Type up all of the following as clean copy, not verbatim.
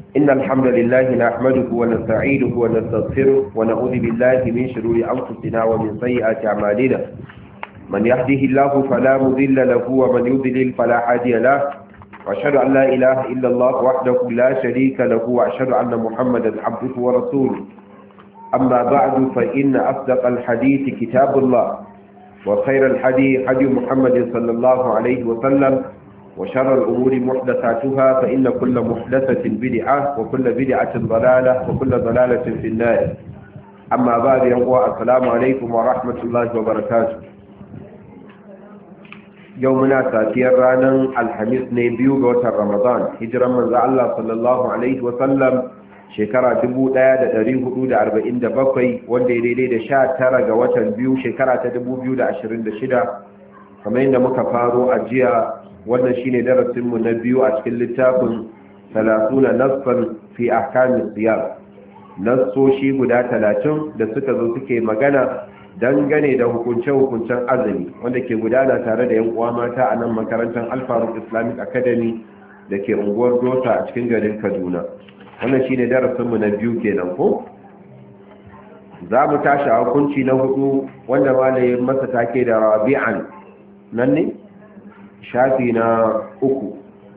إن الحمد لله نحمده ونستعينه ونستغفره ونعوذ بالله من شرور أنفسنا ومن سيئات أعمالنا من يهده الله فلا مضل له ومن يضلل فلا هادي له وأشهد أن لا إله إلا الله وحده لا شريك له وأشهد أن محمدا عبده ورسوله أما بعد فإن أصدق الحديث كتاب الله وخير الحديث حديث محمد صلى الله عليه وسلم وشر الأمور محدثاتها فإن كل محدثة بدعة وكل بدعة ضلالة وكل ضلالة في النار أما بعد السلام عليكم ورحمة الله وبركاته يومنا ساتير رانا الحميس نبيو غوتر رمضان هجرا من الله صلى الله عليه وسلم shekara 1447 wanda ya daidai da 19 ga watan biyu shekara ta 2026 kamar yadda muka faro a jiya wannan shine darasinmu na biyu a cikin littafin 30 nassan fi ahkamis siyam nassoshi guda 30 da suka zo suke magana dangane da hukunce-hukuncen azumi wanda ke gudana tare da yan uwa mata a nan makarantar Al-Faruq Islamic Academy da ke unguwar Dosa a cikin garin Kaduna. Wannan shine darasinmu na biyu kenan ko za mu tashi a hukunci na hudu wanda malamin masa take da rabi'an nan ne shafi na 3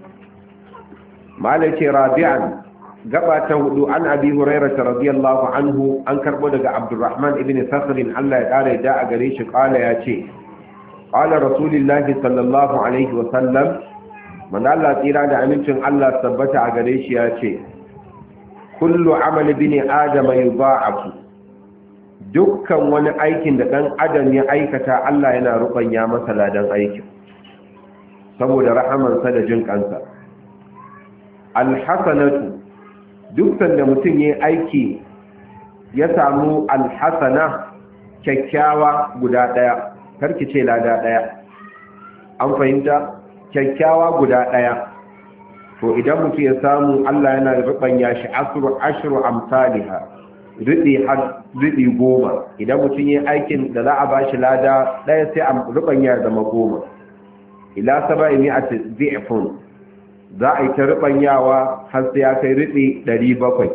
malamin rabi'an gaba ta hudu an abi hurairah radiyallahu anhu an karbo daga abdurrahman ibn sakhr Allah ya kare da a gare shi kala ya ce qala rasulullahi sallallahu alaihi wa sallam man Allah tsira da amincin Allah tabbata a gare shi ya ce kullu amali bini adama yudha'afu dukkan wani aikin da dan adam ya aikata Allah yana rubanya masa ladan aikin saboda rahamansa da jin kansa alhasanatu dukkan da mutum yayin aiki ya samu alhasana kyakkyawa guda daya karki ce lada daya an fahimta kyakkyawa guda daya to idan mutum ya samu Allah yana rubanya shi ashru amsalha riɗi 10 idan mutum ya aikin da za a bashi lada ɗaya sai a rubanya zama 10 ila 700 dhi'fun za a yi ta rubanyawa har sai ya kai riɗi 700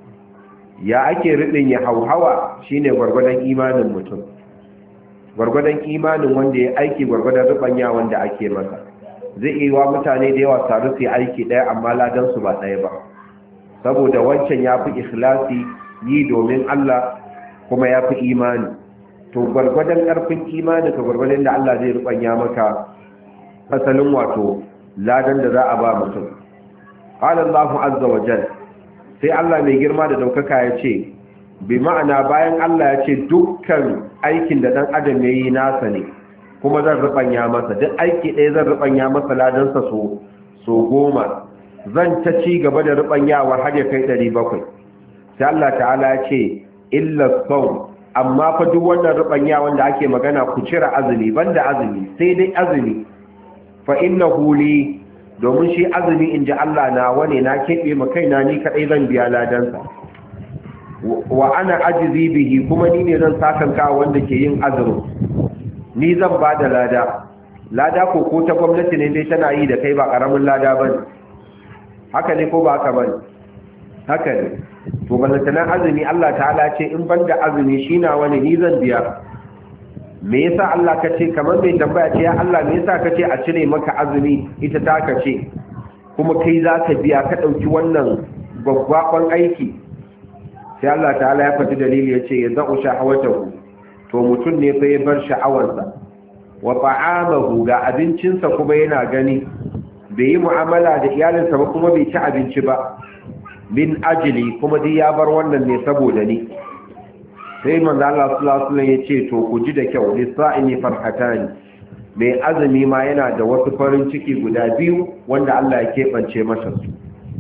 ya ake riɗin ya hauhawa shine gwargwadon imanin mutum gwargwadon imanin wanda ya aiki gwargwadon rubanya wanda ake masa zai yi wa mutane da yawa taru su aiki ɗaya amma ladansu ba ɗaya ba saboda wancan ya fi ikhlasi yi domin Allah kuma ya fi imani to gwargwadon ƙarfin imani ka gwargwadon da Allah zai rubanya maka asalin wato ladan da za a ba mutum qala Allahu azza wa jalla sai Allah mai girma da daukaka ya ce bi ma'ana bayan Allah ya ce dukkan aikin da dan adam yayi nasa ne kuma zan rubanya masa duk aiki ɗaya zan rubanya masa ladansa so 10 zan ta ci gaba da rubanyawa har ya kai 700 sai Allah ta'ala ya ce illa sawm amma fa duk wannan rubanya wanda ake magana ku cire azumi banda azumi sai dai azumi fa innahu li domin shi azumi inji Allah na wane na kebe ma kaina ni kadai zan biya ladansa wa ana ajzi bihi kuma ni ne zan sakanka wanda ke yin azumi ni zan ba da lada ko ta gwamnati ne dai tana yi da kai ba karamin lada ba ne haka ne ko ba haka ba ne haka ne to ballantanar azumi Allah ta'ala ce in ban da azumi shi na wani ni zan biya me yasa Allah ka ce kamar mai tambaya ce ya Allah me yasa ka ce a cire maka azumi ita ta ka ce kuma kai za ka biya ka ɗauki wannan gwaggwaɓon aiki sai Allah ta'ala ya faɗi dalili ya ce ya za'u shahawatahu to mutum ne fa ya bar sha'awarsa wa ta'amahu ga abincinsa kuma yana gani bai yi mu'amala da iyalinsa ba kuma bai ci abinci ba min ajili kuma dai ya bar wannan ne saboda ni sai manzo Allah sallallahu alaihi wasallam yace to ku ji da kyau lisa'ini farhatani mai azumi ma yana da wasu farin ciki guda biyu wanda Allah ya kebance masa su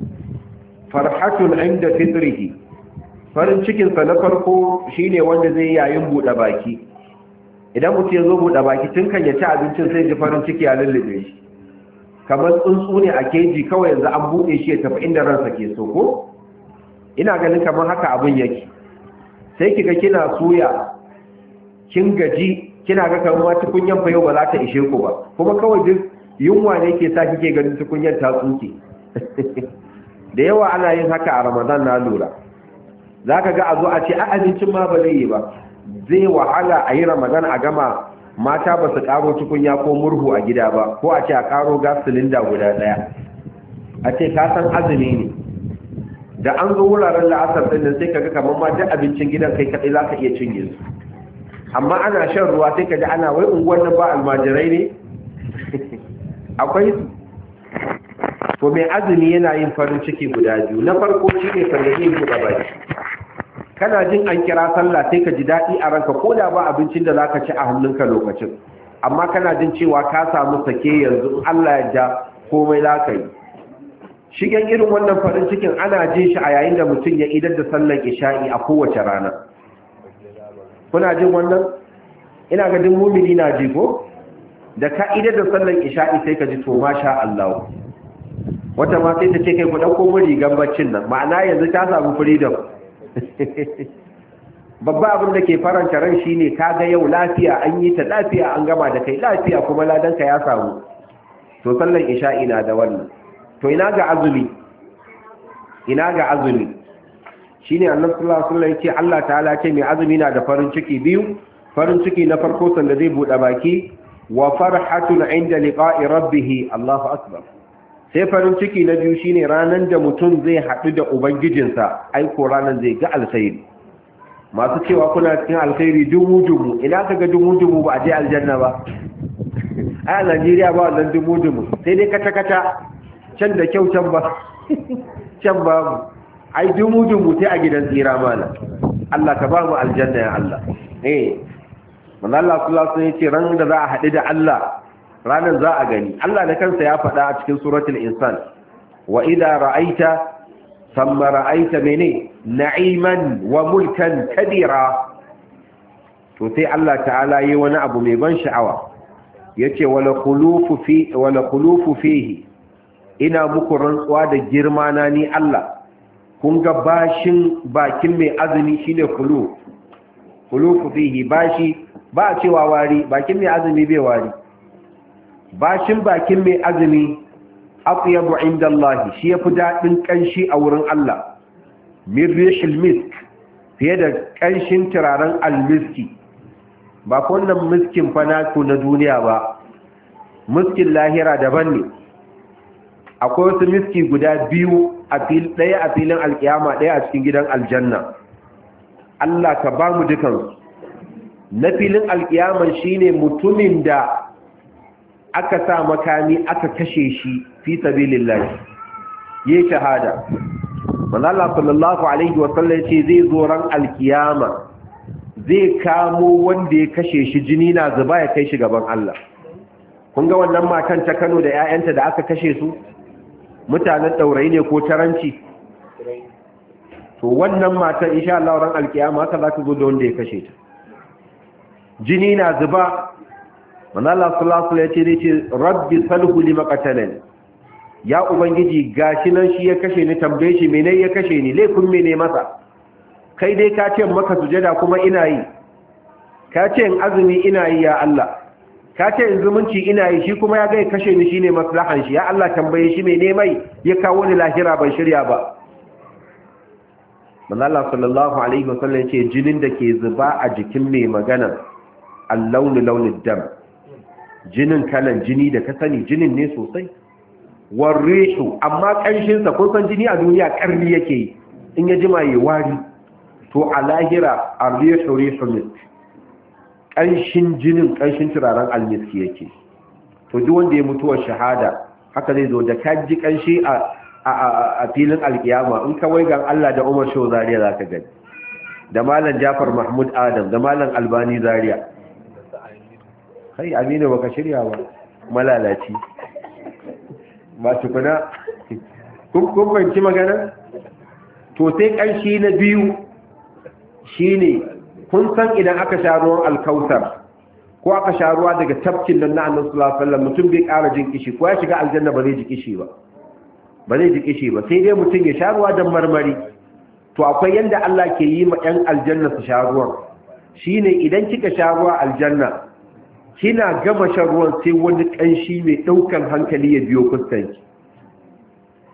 farhatun inda fitrihi farin cikinsa na farko shine wanda zai yayin buɗe baki idan mutum ya zo buɗe baki tun kan ya ci abincin sai ji farin ciki ya lullube shi kamar tsuntsu ne a keji kawai yanzu an buɗe shi ya tafi inda ransa ke so ko ina ganin kamar haka abin yake sai kiga kina suya kin gaji kina ga kamar ma tukunyan fa yau ba za ta ishe ku ba kuma kawai duk yunwa ne ke sa kike ganin tukunyan ta tsuke da yawa ana yin haka a Ramadan na lura. Zaka ga a zo a ce a abincin ma ba zai yi ba, zai wahala a yi Ramadan a gama mata ba su karo tukunya ko murhu a gida ba, ko a ce a karo gas cylinder guda daya, a ce ka san azumi ne. Da an zo wuraren la'asar ɗin nan sai kaga kamar ma duk abincin gidan kai kaɗai za ka iya cinye su, amma ana shan ruwa sai ka ji ana wai unguwar nan ba almajirai ne. Akwai su. To mai azumi yana yin farin ciki guda biyu. Na farko shi ne sanda zai buɗe baki, kana jin an kira sallah sai ka ji daɗi a ranka, ko da ba abincin da za ka ci a hannunka lokacin, amma kana jin cewa ka samu sake yanzu, Allah ya ja komai za ka yi. Shigen irin wannan farin cikin ana jin shi a yayin da mutum ya idar da sallar isha'i a kowace rana. Kuna jin wannan? Ina ga din mumini na ji ko? Da ka idar da sallar isha'i sai ka ji to masha Allah. Wata ma sai ta ce kai ku dauko mu rigan baccin nan, ma'ana yanzu ta samu freedom. Babba abin da ke faranta ran shine kaga yau lafiya, an yi ta lafiya, an gama da kai lafiya, kuma ladanka ya samu. To sallar isha'i na da wannan. To ina ga azumi, shine annabi sallallahu alaihi wasallam yace Allah ta'ala ce mai azumi na da farin ciki biyu. Farin ciki na farko sanda zai bude baki, wa farhatun inda liqa'i rabbih, Allahu akbar. Sai farin ciki na biyu shine ranan da mutum zai haɗu da ubangijinsa, ai ko ranan zai ga alkhairi. Masu cewa kuna cikin alkhairi dumu ina kaga dumu ba a je aljanna ba. A Najeriya ba wannan dumu sai dai kata can da kyau can ba can babu, ai dumu sai a gidan tsira mana. Allah ka ba mu aljanna ya Allah. Manzo Allah sallallahu alaihi wasallam yace ran da za a haɗu da Allah, ranan za a gani. Allah da kansa ya faɗa a cikin suratul insan, wa idza ra'aita thumma ra'aita mene na'iman wa mulkan kabira. To sai Allah ta'ala yi wani abu mai ban sha'awa, yace wala khulufu fihi, ina muku rantsuwa da girma na ni Allah. Kun ga bakin mai azumi shine khulufu fihi, bashi ba a cewa wari, bakin mai azumi bai wari. Bakin mai azumi aqyabu inda Allah, shi yafi dadin kanshi a wurin Allah, min rihil misk, fiye da kanshin turaren almiski. Ba wannan miskin fa na duniya ba, miskin lahira daban ne. Akwai wasu miski guda biyu, ɗaya a filin alkiyama, ɗaya a cikin gidan aljanna. Allah ka ba mu dukansu. Na filin alkiyaman shine mutumin da aka sa makami aka kashe shi fi sabilillah, yayi shahada. Manzo Allah sallallahu alaihi wasallam ce zai zo ran alkiyama, zai kamo wanda ya kashe shi, jini na zuba, ya kai shi gaban Allah. Kun ga wannan matan ta Kano da 'ya'yanta da aka kashe su, mutanen ɗaurayi ne ko taranci? To wannan matan insha Allah ran alkiyama haka za ta zo da wanda ya kashe ta, jini na zuba. Manzo Allah sallallahu alaihi wasallam ya ce rabbi salhu lima qatalani, ya ubangiji gashi nan shi ya kashe ni, tambaye shi menene ya kashe ni, laifin mene masa? Kai dai ka ce maka sujada kuma ina yi, ka ce in azumi ina yi ya Allah, ka ce in zumunci ina yi, shi kuma ya ga ya kashe ni shine maslahan shi, ya Allah tambaye shi mene mai ya kawo ni lahira ban shirya ba. Manzo Allah sallallahu alaihi wasallam ya ce jinin da ke zuba a jikin mai magana al-launu launid dam, jinin kalan jini da ka sani, jinin ne sosai. Warrihu, amma kanshinsa, kun san jini a duniya karni yake yi, in ya jima yi wari. To a lahira arrihu rihu misk, kanshin jinin, kanshin turaren almiski yake. To duk wanda ya mutuwa shahada haka zai zo da kaji kanshi a filin alkiyama. In kawai ga Allah da Umar Shehu Zaria zaka gani, da Malam Jafar Mahmud Adam, da Malam Albani Zaria. Kai Aminu baka shirya ba, malalaci ba tukuna. Kun fahimci magana? To sai kanshi na biyu shine, kun san idan aka sha ruwan alkautar ko aka sha ruwa daga tafkin nan na Annabi sallallahu alaihi wasallam, mutum bai ƙara jin kishi, ko ya shiga aljanna ba zai ji kishi ba, sai dai mutum ya sha ruwa dan marmari. To akwai yanda Allah ke yi ma ɗan aljanna su sha ruwan, shine idan kika sha ruwa aljanna, kina gama shan ruwan sai wani kanshi mai daukan hankali ya biyo fuskanki,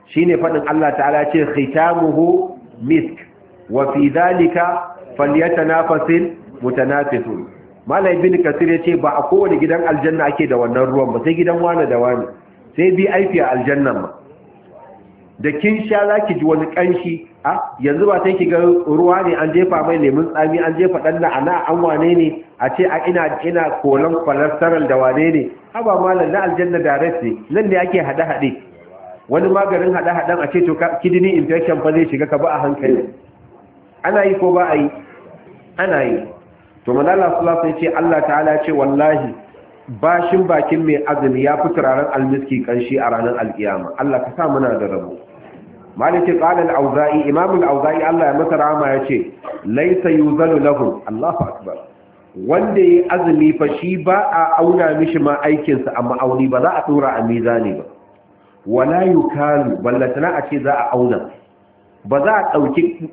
shine fadin Allah ta'ala ce khitamuhu misk wa fi dhalika falyatanafasil mutanafisun. Malam ibn kasir yace ba a kowane gidan aljanna ake da wannan ruwan ba sai gidan wani da wani, sai bi aifi a aljannan ma da kin sha zaki ji wani kanshi. Yanzu ba sai ki ga ruwa ne an jefa mai lemun tsami an jefa dan ana an wane ne a ce ina kolon cholesterol da wane ne. Haba malam na aljanna direct ne, nan ne ake hade wani maganin hade-haden a ce to kidney infection fa zai shiga ka ba a hankali. Ana yi ko ba a yi? Ana yi. To manala sallallahu alaihi ce Allah ta'ala ce wallahi bashin bakin mai azumi ya fi turaren almiski kanshi a ranar alkiyama. Allah ka sa muna da rabo. Maliki qala al-Auza'i, Imam al-Auza'i Allah ya masa rahama yace laysa yuzalu lahu, Allahu akbar, wanda yayi azumi fa shi ba a auna mishi ma aikin sa amma auni ba za a dora a mizani ba, wala yukalu ballatana a ce za a auna, ba za a dauki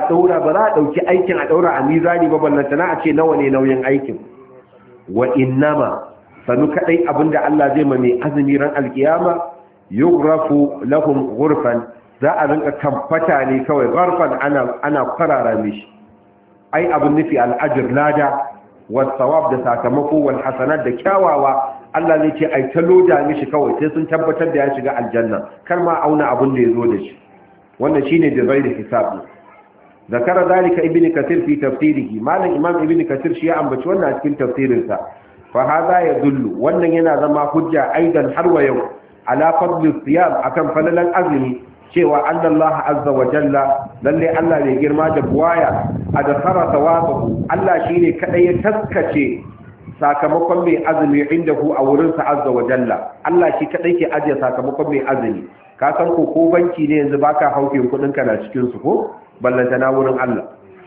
aikin a daura a mizani ba ballatana a ce nawa ne nauyin aikin. Wa innama sanu kadai abinda Allah zai ma mai azumi ran alkiyama yughrafu lahum ghurfan, za a rinka kamfata ne kawai gharfan ana kwarara mishi. Ai abin nufi al'ajir lada wasawab da sakamako wal hasanat da kyawawa Allah zai ce ai ta loda mishi kawai sai sun tabbatar da ya shiga aljanna, kar ma auna abin da yazo da shi. wannan shine da zai da hisabi. zakara zalika ibn kathir fi tafsirihi, malam imam ibn kathir shi ya ambaci wannan a cikin tafsirinsa. fa hadha yadullu, wannan yana zama hujja aidan har wa yau ala fadli siyam, akan falalan azumi, cewa Allah azza wa jalla lalle Allah ne girma da buwaya adkhara thawabahu, Allah shine kadai ya taskace sakamakon mai azumi indahu a wurin sa azza wa jalla. Allah shi kadai ke ajiye sakamakon mai azumi. Ka san ko banki ne yanzu baka hauke kudin ka na cikin su ko ballanta na wurin Allah.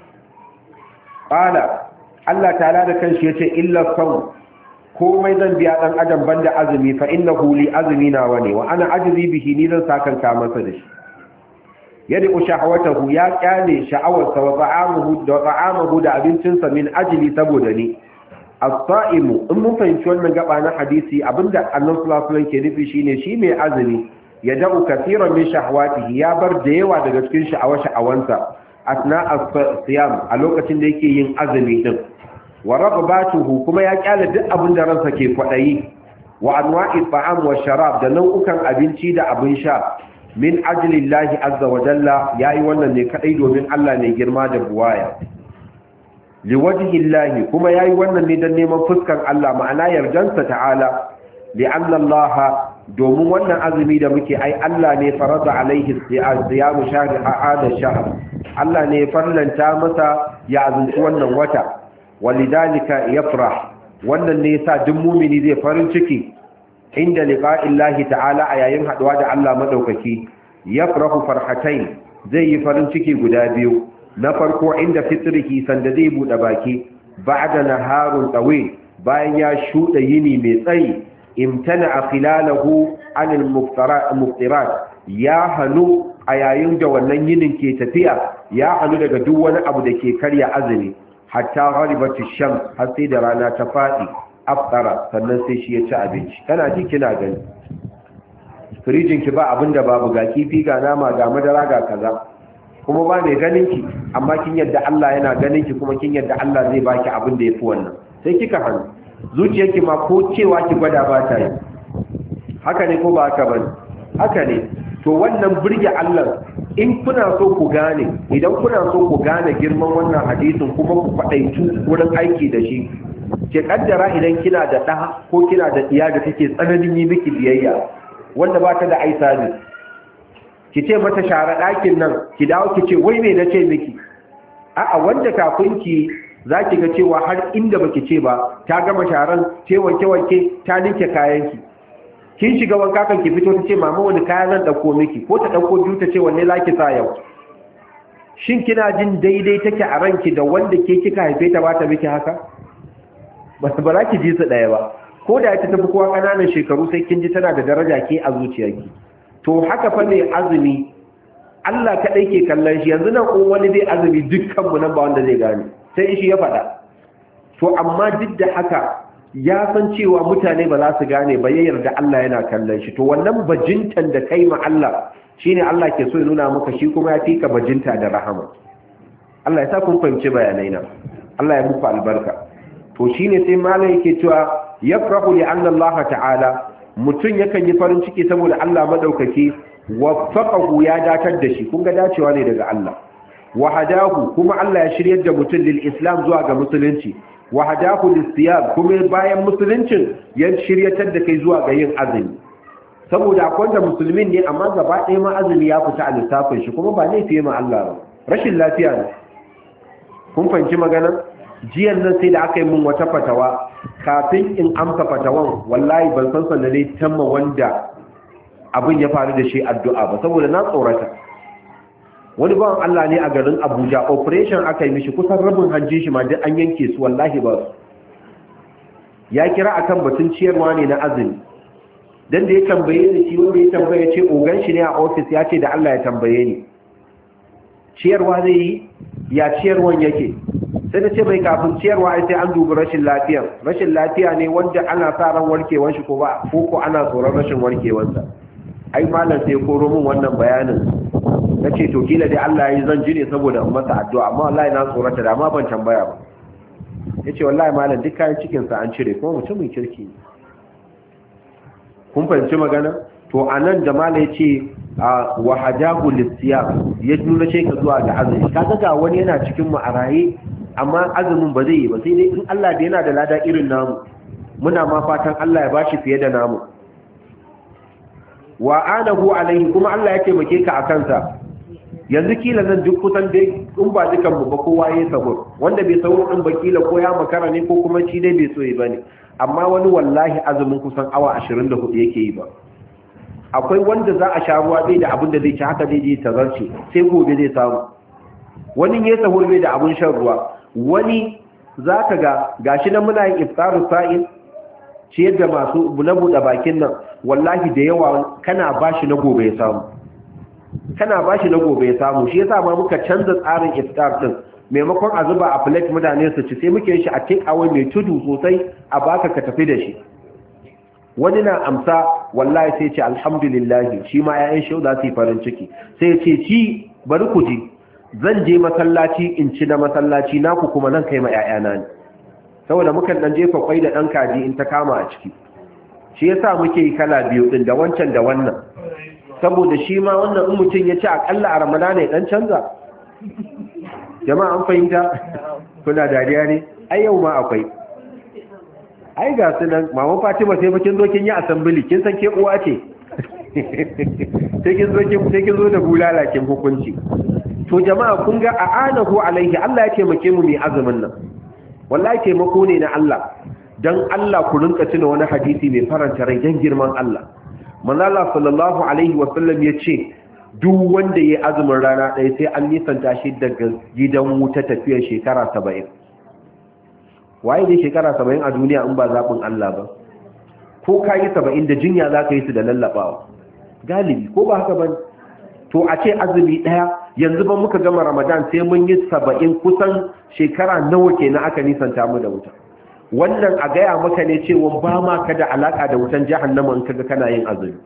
Qala Allah ta'ala da kanshi yace illa sawm, komai zan biya dan adam banda azumi, fa innahu li azmi na wani wa ana ajzi bihi, ni zan sakanka masa da shi. yadi shahawatahu, ya kyale sha'awarsa wa ta'amuhu da abincinsa min ajli saboda ni. as-sa'imu, in mun fahimci wannan gaba na hadisi, abinda annabi sallallahu alaihi wasallam ke nufi shine shi mai azumi ya da'u kaseeran min shahawatihi, ya bar da yawa daga cikin sha'awansa asna as-siyam, a lokacin da yake yin azumi din. wa raghbatuhu, kuma ya kyale duk abin da ransa ke kwadayi. wa anwa'i ta'am wa sharab, da nau'ukan abinci da abin sha, min ajli Allah azza wa jalla, yayi wannan ne kadai domin Allah ne girma da buwaya. liwajhi Allah, kuma yayi wannan ne dan neman fuskar Allah, ma'ana yardansa ta'ala. li'anna Allah, domin wannan azumi da muke ai Allah ne farada alaihi siyamu shahri hada shahr, Allah ne farlanta masa ya azumci wannan wata. walidhalika yafrah, wannan ne yasa duk mumini zai farin ciki inda liqa'illahi ta'ala, a yayin haduwa da Allah madaukaki. yafrahu farhatayn, zai yi farin ciki guda biyu. na farko inda fitrihi, sanda zai bude baki, ba'da naharun tawil, bayan ya shuda yini mai tsayi. imtana khilalahu anil muftirat, ya hanu a yayin da wannan yinin ke tafiya, ya hanu daga duk wani abu da ke karya azumi. hatta gharibati shams, har sai da rana ta fadi, aftara, sannan sai shi ya ci abinci. kana ji kina gani firijin ki ba abinda babu, ga kifi ga nama ga madara ga kaza, kuma ba mai ganin ki, amma kin yadda Allah yana ganin ki, kuma kin yadda Allah zai baki abin da yafi wannan. sai kika hannu zuciyarki ma ko cewa ki gwada ba ta yi. haka ne ko ba haka bane? haka ne. to wannan burge Allah, in kuna so ku gane, idan kuna so ku gane girman wannan hadisin kuma ku faɗaitu wurin aiki da shi, ke kaddara idan kina da ɗa ko kina da ɗiya da take tsananin yi miki biyayya, wanda ba ta da aisa ne, ki ce mata share ɗakin nan, ki dawo ki ce wai me na ce miki? a'a, wanda kafin ki za ki ga cewa har inda baki ce ba ta gama sharan, ce wanke-wanke, ta ninke kayanki. kin shiga wanka kan ki fito ta ce mama wani kaya zan dauko miki, ko ta dauko biyu ta ce wanne zaki sa yau. shin kina jin daidai take a ranki da wanda ke kika haife ta ba ta miki haka? ba za ki ji su daya ba. ko da ita tafi kowa kananan shekaru, sai kin ji tana da daraja ke a zuciyarki. to haka fa ne azumi, Allah kadai ke kallon shi. yanzu nan ko wani zai azumi, dukkan mu nan ba wanda zai gane, sai shi ya faɗa. to amma duk da haka ya san cewa mutane ba za su gane ba ya yarda Allah yana kallon shi to wannan bajintan da kai ma Allah shine Allah ke so ya nuna maka shi kuma ya fika bajinta da rahama. Allah ya sa kun fahimci bayanai na, Allah ya muku albarka. To shine sai malai yake cewa yafrahu li anna Allah ta'ala, mutun yakan yi farin ciki saboda Allah madaukaki waffaqahu ya datar da shi, kun ga dacewa ne daga Allah. Wa hadahu, kuma Allah ya shiryar da mutun lil Islam zuwa ga musulunci. Wa hadahu lis siyam, kuma bayan musuluncin ya shiryatar da kai zuwa ga yin azumi. Saboda akwai da musulmin ne amma gaba ɗaya ma azumi ya fita a lissafin shi, kuma ba laifi ma Allah ba, rashin lafiya ne. Kun fahimci magana? Jiyan nan sai da aka yi mun wata fatawa, kafin in amsa fatawan wallahi ban san sanda ne tamma wanda abin ya faru da shi addu'a ba, saboda na tsorata. Wani bawan Allah ne a garin Abuja, operation aka yi mishi, kusan rabin hanjin shi ma duk an yanke su, wallahi ba su. Ya kira akan batun ciyarwa ne na azumi, dan da ya tambaye ni, shi wanda ya tambaye ce ogan shi ne a ofis, ya ce da Allah ya tambaye ni ciyarwa zai yi, ya ciyarwan yake. Sai da ce mai kafin ciyarwa ai sai an dubi rashin lafiya ne wanda ana sa ran warkewan shi ko ba, ko ana tsoron rashin warkewansa. Ai malam sai koro min wannan bayanin, nace to kila dai Allah yayi zan ji ne saboda in masa addu'a, amma wallahi na tsorata da ma ban tambaya ba. Yace wallahi malam duk kayan cikin sa an cire, kuma mutumin kirki. Kun fahimci magana? To anan da malam yace wa hadahu lisiyam, ya nuna ce ka zuwa ga azumi. Kaga ga wani yana cikin mu a raye amma azumin ba zai yi ba, sai dai in Allah da yana da lada irin namu, muna ma fatan Allah ya bashi fiye da namu. Wa anahu alaihi, kuma Allah ya taimake ka akan sa. Yanzu kila nan duk kusan dai in ba dukan mu ba kowa yayin sahur, wanda bai sahur din ba kila ko ya makara ne ko kuma shi dai bai so yi bane, amma wani wallahi azumin kusan awa 24 yake yi ba. Akwai wanda za a sha ruwa bai da abin da zai ci, haka zai je tazarce sai gobe zai samu. Wani ya sahur bai da abin shan ruwa, wani zaka ga gashi nan muna yin iftarus sa'il, shi yadda masu na buɗe bakin nan wallahi da yawa kana bashi na gobe ya samu, shi yasa ma muka canza tsarin iftar din, maimakon a zuba a plate mutane su ci, sai muke shi a take away mai tudu sosai a baka ka tafi da shi. Wani na amsa wallahi sai ce alhamdulillah, shi ma ƴaƴan shi za su yi farin ciki, sai ce ci bari ku ji, zan je masallaci in ci na masallaci, naku kuma nan kai ma ƴaƴana ne, saboda mukan dan jefa kwai da dan kaji in ta kama a ciki. Shi yasa muke yi kala biyu din, da wancan da wannan, saboda shi ma wannan in mutum ya ci akalla a Ramadana ya dan canza. Jama'a an fahimta? Kuna dariya ne? Ai yau ma akwai. Ai ga su nan, Mama Fatima sai bakin zo kin yi assembly, kin san ke uwa ce. Sai kin zo da bulala kin hukunci. To jama'a kun ga a'anahu alaihi, Allah ya taimake mu mai azumin nan. Wallahi taimako ne na Allah. Dan Allah ku rinka tuna wani hadisi mai faranta rai dan girman Allah. Manzo Allah sallallahu alaihi wa sallam yace duk wanda yayi azumin rana ɗaya sai an nisanta shi daga gidan wuta tafiyar shekara 70. Waye dai shekara 70 a duniya in ba zabin Allah ba? Ko kai 70 da jinya zaka yi su da lallabawa. Galibi ko ba haka bane? To a ce azumi ɗaya, yanzu ban muka gama Ramadan sai mun yi 70, kusan shekara nawa kenan aka nisanta mu da wuta. Wannan a gaya maka ne cewa ba ma ka da alaka da wutan jahannama in kaga kana yin azumi.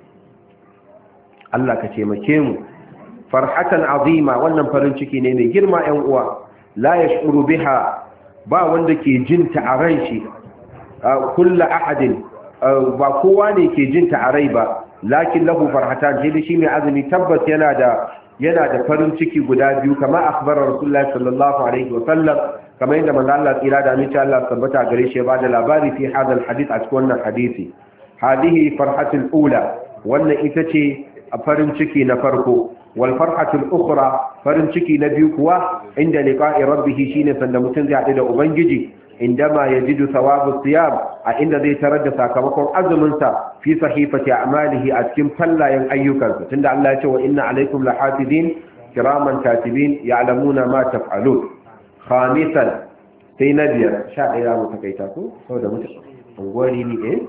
Allah ka taimake mu. Farhatan azima, wannan farin ciki ne mai girma ƴan uwa. La yash'uru biha, ba wanda ke jin ta a ran shi. Kullu ahadin, ba kowa ne ke jin ta a rai ba. Lakin lahu farhatan, shi mai azumi tabbas yana da farin ciki guda biyu, kama akhbara Rasulullahi sallallahu alaihi wa sallam, kamar yadda manzo Allah tsira da aminci Allah tabbata gare shi ba da labari fi hadal hadith, a cikin wannan hadisi. Hadihi farhatul ula, wannan ita ce farin ciki na farko. Wal farhatul ukhra, farin ciki na biyu kuwa inda liqa'i rabbih, shine sanda mutum zai haɗu da ubangiji, indama yajidu thawabu siyam, a inda zai tarar da sakamakon azumin sa fi sahifati a'malihi, a cikin fallayen ayyukansa, tunda Allah ya ce wa inna alaikum lahafizin kiraman katibin ya'lamuna ma taf'alun. Khamisan, sai na biyar, 11 mu takaita ko saboda mutum angwari ne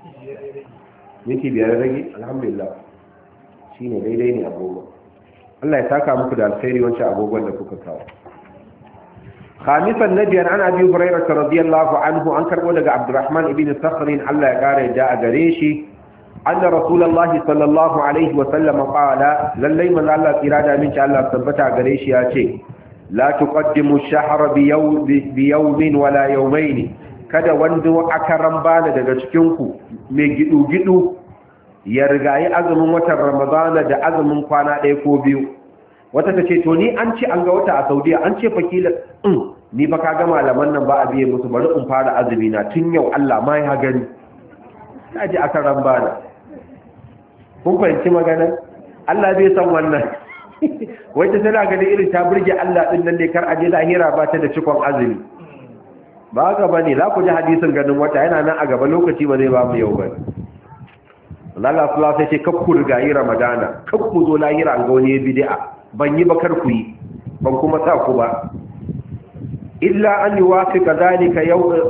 minti biyar rage, alhamdulillah shine daidai ne agogo. Allah ya saka muku da alkhairi wancan agogon da kuka kawo. khamisan nabiyar an abi hurairah radiyallahu anhu an karbo daga abdurrahman ibn sakhr Allah ya kare da a gare shi anna rasulullahi sallallahu alaihi wa sallam qala lallai man Allah irada min Allah tabbata gare shi ya ce la tuqaddimu ash-shahra bi yawmin wala yawmayn kada wanda aka rambana daga cikin ku mai gidu ya rigayi azumin watan ramadana da azumin kwana ɗaya ko biyu. Wata ta ce to ni an ce an ga wata a Saudiya an ce fakila ni ba ka ga malaman nan ba a biye musu bari in fara azumi na tun yau Allah ma ya gani na ji aka rambana. Kun fahimci magana Allah bai san wannan wai ta tana ganin irin ta burge Allah din nan ne kar aje lahira ba ta da cikon azumi ba ga bane za ku ji hadisin ganin wata yana nan a gaba lokaci ba zai ba mu yau ba. Allah sallallahu alaihi wasallam sai kakku rigayi Ramadana kakku zo lahira an ga wani bid'a ban yi ba kar ku yi ban kuma sa ku ba illa an yuwafiqa zalika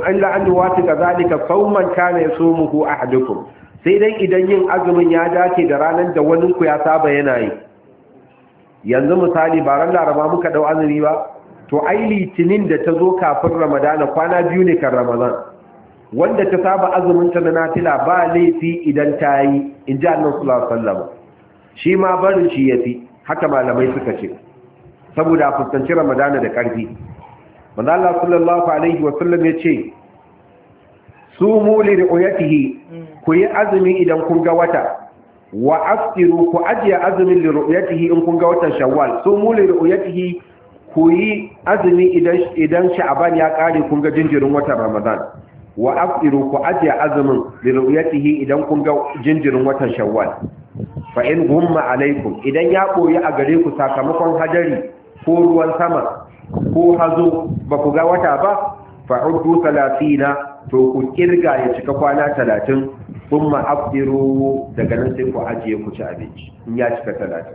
sawman kana yasumuhu ahadukum sai dai idan yin azumin ya dace da ranar da wani ku ya saba yana yi. Yanzu misali ba ran Laraba muka dau azumi ba to ai litinin da ta zo kafin Ramadana kwana biyu ne kan Ramadan wanda ta saba azumin ta na nafila ba laifi idan ta yi inji Annabi sallallahu alaihi wasallam shi ma barin shi yafi haka malamai suka ce saboda a fuskanci Ramadana da ƙarfi. Manzo Allah sallallahu alaihi wasallam ya ce sumu li ru'yatihi ku yi azumi idan kun ga wata wa aftiru ku ajiye azumin li ru'yatihi in kun ga watan Shawwal sumu li ru'yatihi ku yi azumi idan Sha'ban ya kare kun ga jinjirin watan Ramadan wa aftiru ku ajiye azumin li ru'yatihi idan kun ga jinjirin watan Shawwal fa in gumma alaikum idan ya koyi a gare ku sakamakon hadari ko ruwan sama ko hazo ba ku ga wata ba fa'uddu 30 to ku kirga ya cika kwana 30 kuma afdiru daga nan sai ku ajiye ku ci abinci in ya cika 30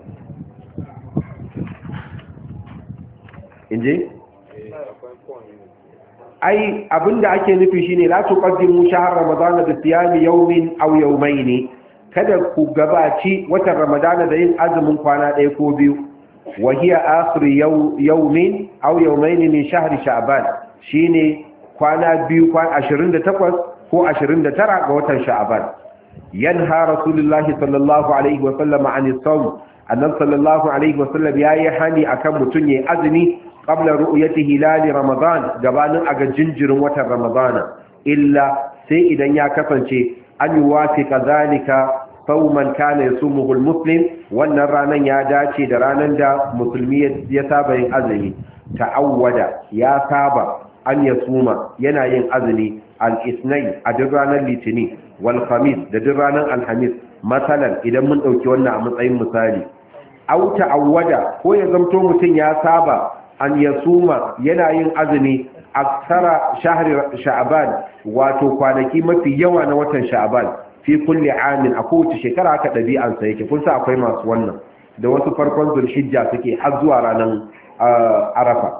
inje ai abinda ake nufi shine la tuqaddimu shahr ramadana bi siyami yawmin aw yawmayn kada ku gabaci watan ramadana da yin azumin kwana ɗaya ko biyu wa hiya akhir yawmin aw yawmayn min shahr sha'ban shine kwana biyu kwana 28 ko 29 ga watan sha'ban yanha rasulullahi sallallahu alaihi wa sallam an as-sawm annabi sallallahu alaihi wa sallam yayi hani akan mutun yayi azumi qabla ru'yati hilal ramadan gabanin aga jinjirin watan ramadana illa sai idan ya kasance an yuwafiqa zalika sauman kana yasumuhu almuslim wannan ranan ya dace da ranan da musulmi ya saba yin azumi ta'awwada ya saba an yasuma yana yin azumi al-isnai a duk ranar litini wal khamis da duk ranar alhamis masalan idan mun dauki wannan a matsayin misali aw ta'awwada ko ya zamto mutun ya saba an yasuma yana yin azumi aksara shahri sha'ban wato kwanaki mafi yawa na watan sha'ban fi kulli amin a kowace shekara haka ɗabi'ansa yake kun sa akwai masu wannan da wasu farkon zulhijja suke har zuwa ranar arafa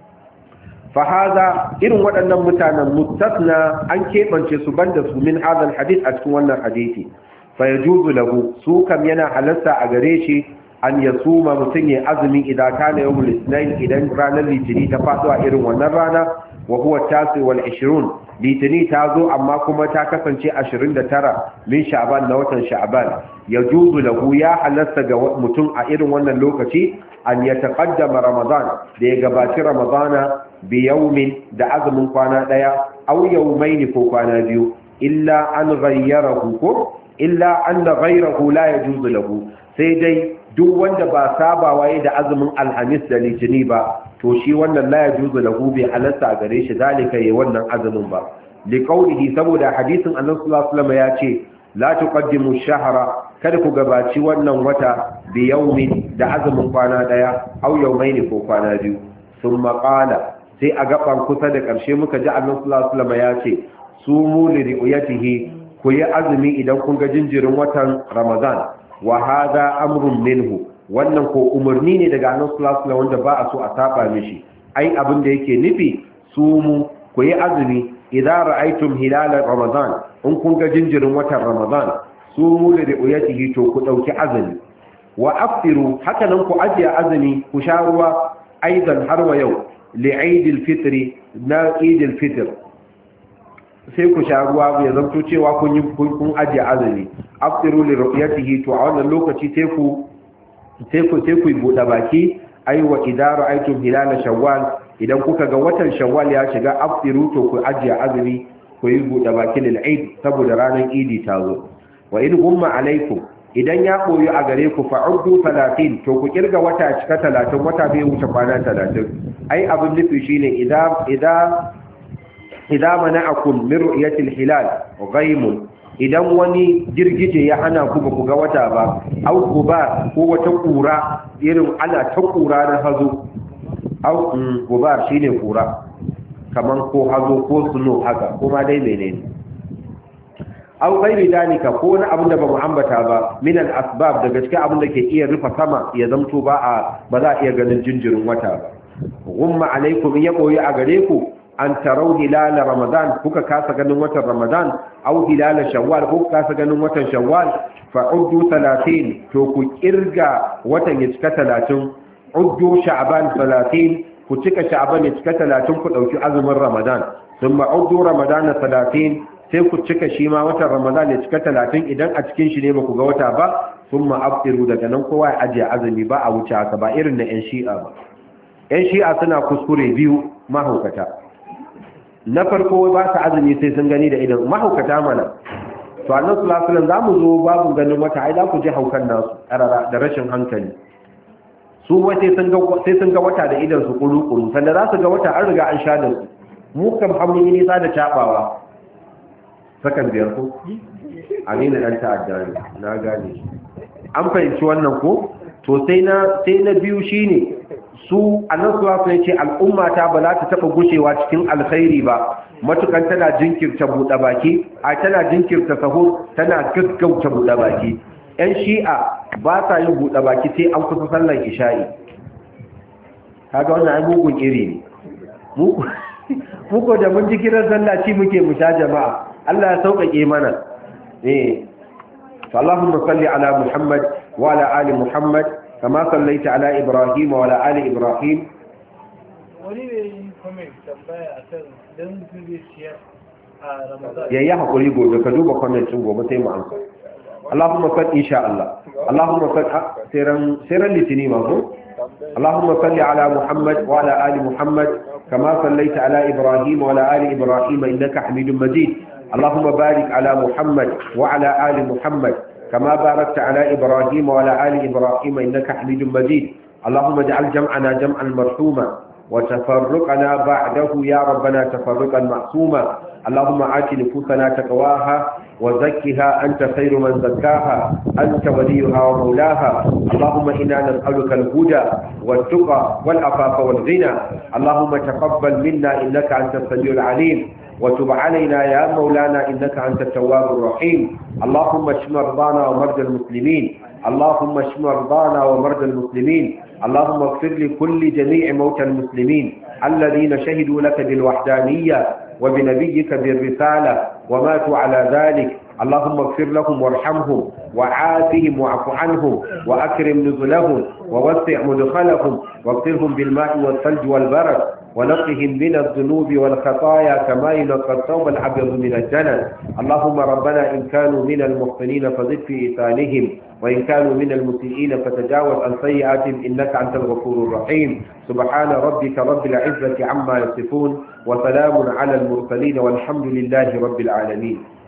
fahaza irin waɗannan mutanen mustasna an keɓance su banda su min hadal hadith a cikin wannan hadisi fa yajuzu lahu su kam yana halarta a gare shi an yasuma mutum ya azumi idan kana yawmul ithnain idan ranar litini ta faɗo a irin wannan rana wa huwa tasi wal 20 litini ta zo amma kuma ta kasance 29 min sha'ban na watan sha'ban yajuzu lahu ya halasta ga mutum a irin wannan lokaci an ya taqaddama ramadan da ya gabaci ramadana bi yawmin da azumin kwana daya aw yawmayn ko kwana biyu illa an ghayyarahu ko illa an ghayrahu la yajuzu lahu sai dai duk wanda ba sabawa yayin da azumin alhamis da litini ba to shi wannan la yajuzu lahu bi halatta a gare shi zalika yayin wannan azumin ba li qawlihi saboda hadisin annabi sallallahu alaihi wasallam ya ce la tuqaddimu ash-shahra kada ku gabaci wannan wata bi yawmin da azumin kwana daya aw yawmayn ko kwana biyu thumma qala sai a gaban kusa da karshe muka ji annabi sallallahu alaihi wasallam ya ce sumu li ru'yatihi ku yi azumi idan kun ga jinjirin watan ramadan wa hada amrun minhu wannan ko umarni ne daga annabi sallallahu alaihi wanda ba a so a saba mishi ai abin da yake nufi sumu ku yi azumi idan ra'aytum hilal ramadan in kun ga jinjirin watan ramadan sumu li ru'yatihi to ku dauki azumi wa aftiru haka nan ku ajiye azumi ku sha ruwa aidan har wa yau li'idil fitri na idil fitr sai ku sha ruwa ya zanto cewa kun ajiye azumi aftiru li ru'yatihi to a wannan lokaci sai ku buɗe baki aiwa idan ra'aytum hilal shawwal idan kuka ga watan shawwal ya shiga aftiru to ku ajiye azumi ku yi buɗe baki lil eid saboda ranar idi ta zo wa in gumma alaikum idan ya koyi a gare ku fa'uddu 30 to ku kirga wata cika 30 wata bai wuce kwana 30 ai abin nufi shine idan mana'akum min ru'yatil hilal ghaimun idan wani girgije ya hana ku ba ku ga wata ba au gubar ko wata kura irin ana ta kura na hazo au gubar shine kura kaman ko hazo ko suno haka kuma dai menene au ghairi dalika ko wani abin da ba mu ambata ba min al asbab daga cikin abin da ke iya rufa sama ya zamto ba za a iya ganin jinjirin wata ba gumma alaikum ya koyi a gare ku an tarau hilal ramadan kuka kasa ganin watan ramadan au hilal shawwal kuka kasa ganin watan shawwal fa uddu 30 to ku kirga watan ya cika 30 uddu sha'ban 30 ku cika sha'ban ya cika 30 ku dauki azumin ramadan thumma uddu ramadan 30 sai ku cika shi ma watan ramadan ya cika 30 idan a cikin shi ne ba ku ga wata ba thumma aftiru daga nan kowa ya ajiye azumi ba a wuce haka ba irin na yan shi'a ba yan shi'a suna kuskure biyu mahaukata na farko ba su azumi sai sun gani da idan mahaukata mana to annabi sallallahu alaihi wasallam zamu zo babu ganin wata ai za ku ji haukan nasu karara da rashin hankali su wai sai sun ga wata da idan su kuru sanda za su ga wata an riga an sha da su mu kam hamuni nisa da cabawa sakan biyar ko amina dan ta'adda ne na gane an fahimci wannan ko to sai na biyu shine su annabi sallallahu alaihi wasallam ce al'umma ta ba za ta taba gushewa cikin alkhairi ba matukan tana jinkirta buɗe baki tana jinkirta sahur tana gaggauta buɗe baki yan shi'a ba sa yin buɗe baki sai an kusa sallar isha'i kaga wannan ai mugun iri ne muko da mun ji kiran sallah ci muke mu sha jama'a Allah ya sauƙaƙe mana Allahumma salli ala Muhammad wa ala ali Muhammad كما صليت على إبراهيم وعلى آل إبراهيم يا حقولي gobe ka duba comment din gobe sai mu amsa Allahumma salli insha Allah Allahumma salli siran litini ma ko Allahumma salli ala Muhammad wa ala ali Muhammad kama sallaita ala Ibrahim wa ala ali Ibrahim innaka Hamidum Majid Allahumma barik ala Muhammad wa ala ali Muhammad كما باركت على إبراهيم وعلى آل إبراهيم إنك حميد مجيد اللهم اجعل جمعنا جمعا مرحوما وتفرقنا بعده يا ربنا تفرقا معصوما اللهم آت نفوسنا تقواها وزكها أنت خير من زكاها أنت وليها ومولاها اللهم إنا نسألك الهدى والتقى والعفاف والغنى اللهم تقبل منا إنك أنت السميع العليم وتب علينا يا مولانا إنك أنت التواب الرحيم اللهم اشف مرضانا ومرضى المسلمين اللهم اشف مرضانا ومرضى المسلمين اللهم اغفر لكل جميع موتى المسلمين الذين شهدوا لك بالوحدانية وبنبيك بالرسالة وماتوا على ذلك اللهم اغفر لهم وارحمهم وعافهم واعف عنهم وأكرم نزلهم ووسع مدخلهم واغسلهم بالماء والثلج والبرد ونقهم من الذنوب والخطايا كما ينقى الثوب الأبيض من الدنس اللهم ربنا إن كانوا من المحسنين فزد في إحسانهم وإن كانوا من المسيئين فتجاوز عن سيئاتهم إنك أنت الغفور الرحيم سبحان ربك رب العزة عما يصفون وسلام على المرسلين والحمد لله رب العالمين